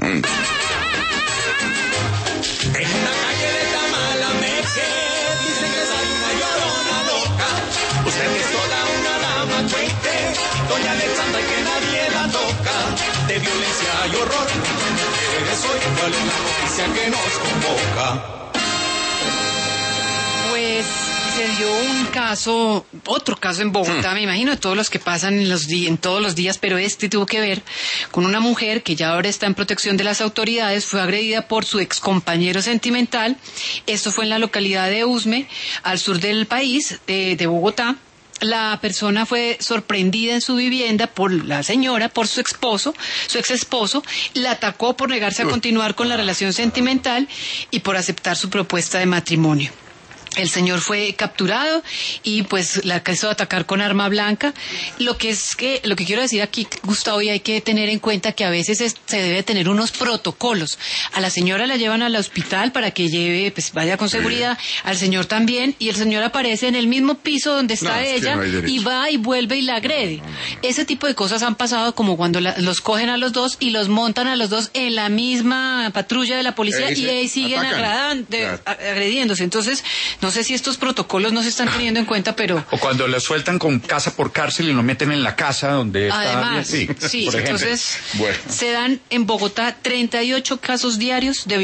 una calle de Tamalameque dicen que hay una llorona loca. Usted es toda una dama, cuente, doña Alexandra, y que nadie la toca. De violencia y horror, ¿eres hoy? ¿Cuál es la noticia que nos convoca? Pues se dio otro caso en Bogotá, me imagino, de todos los que pasan en todos los días, pero este tuvo que ver con una mujer que ya ahora está en protección de las autoridades, fue agredida por su excompañero sentimental. Esto fue en la localidad de Usme, al sur del país, de Bogotá. La persona fue sorprendida en su vivienda por la señora, por su ex esposo, la atacó por negarse a continuar con la relación sentimental y por aceptar su propuesta de matrimonio. El señor fue capturado y pues la quiso atacar con arma blanca. Lo que quiero decir aquí, Gustavo, y hay que tener en cuenta que a veces se debe tener unos protocolos. A la señora la llevan al hospital para que vaya con seguridad, al señor también, y el señor aparece en el mismo piso donde está ella y va y vuelve y la agrede. Ese tipo de cosas han pasado, como cuando los cogen a los dos y los montan a los dos en la misma patrulla de la policía y ahí siguen agrediéndose. Entonces, no sé si estos protocolos no se están teniendo en cuenta, pero... O cuando lo sueltan con casa por cárcel y lo meten en la casa donde además, está... sí, por ejemplo. entonces se dan en Bogotá 38 casos diarios de